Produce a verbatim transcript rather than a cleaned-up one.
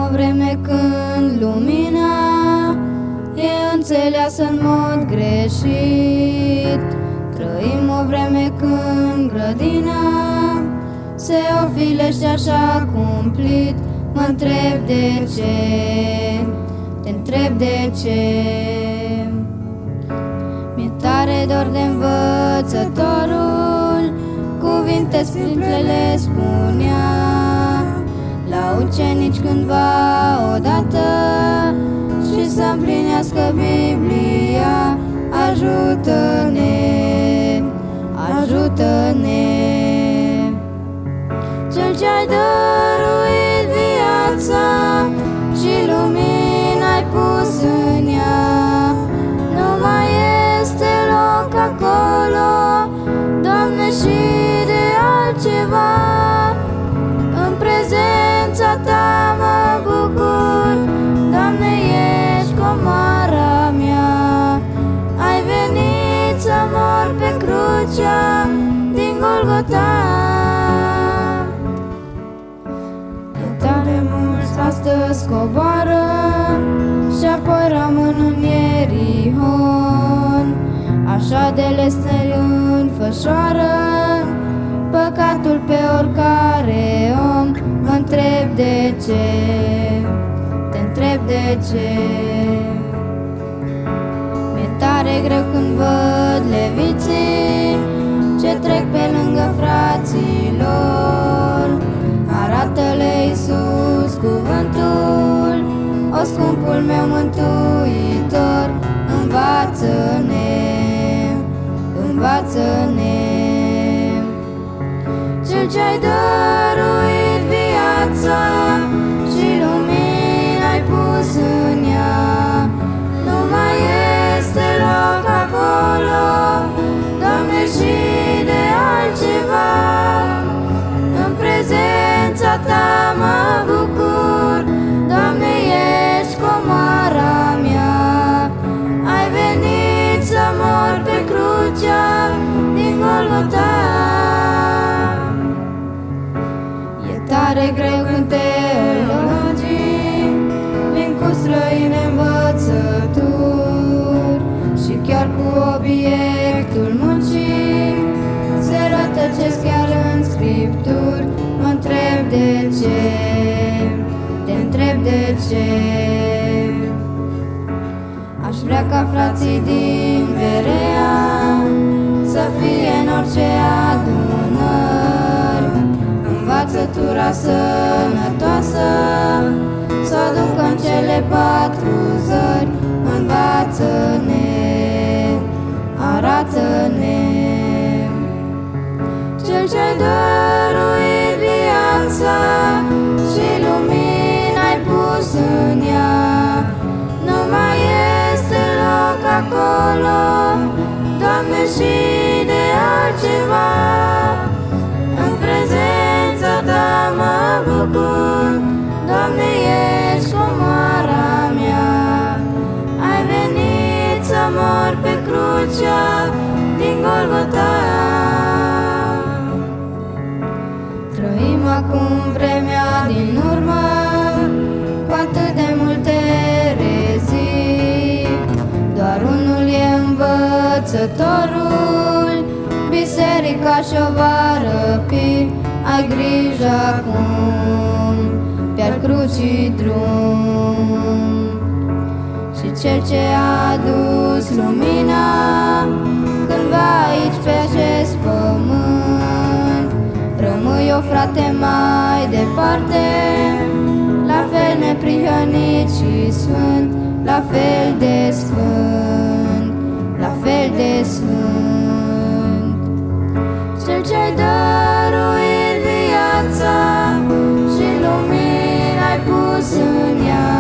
vreme când lumina e înțeleasă în mod greșit. Trăim o vreme când grădina se ofilește așa cumplit. Mă întreb de ce, te întreb de ce. Mi-e tare dor de învățătorul, cuvinte simple le spunea la ucenici cândva odată, și să împlinească Biblia. Ajută-ne, ajută-ne. Cel ce-ai dăruit viața și lumina ai pus în ea, nu mai este loc acolo, Doamne, și de altceva. În prezența Ta mă bucur, Doamne, ești comoara mea. Ai venit să mor pe crucea din Golgota. E tare mulți astăzi coboară și apoi rămân în Ierihon. Așa de lesne înfășoară păcatul pe oricare om. Mă întreb de ce, te întreb de ce. Mi-e tare greu când văd leviții ce trec pe lângă fraților. Arată-le Iisus cuvântul, o scumpul meu mântuitor. Învață-ne, învață-ne. Cel ce-ai dăruit viața și lumina ai pus în ea, nu mai este loc acolo, Doamne, și de altceva. În prezența Ta mă bucur, Doamne, ești comoara mea. Ai venit să mor pe crucea din Golgota. Tare greu când teologii vin cu străine învățături și chiar cu obiectul muncii se rătăcesc chiar în Scripturi. Mă întreb de ce, te întreb de ce. Aș vrea ca frații din Berea să fie în orice adunări învățătura sănătoasă, să o ducă în cele patru zări. Învață-ne, arată-ne. Cel ce-ai dăruit viața și lumina ai pus în ea, nu mai este loc acolo, Doamne, și de altceva. În prezența Ta mă bucur, Doamne, ești comoara mea. Ai venit să mor pe crucea din Golgota. Trăim acum vremea din urmă cu atât de multe erezii. Doar unul e învățătorul, biserica și-o va răpi. Ai grijă acum pe-al crucii drum. Și cel ce a adus lumina cândva aici pe acest pământ, rămâi o frate mai departe, la fel neprihănit și sfânt, la fel de sfânt, la fel de sfânt. Cel ce-ai dăruit viața și lumina ai pus în ea,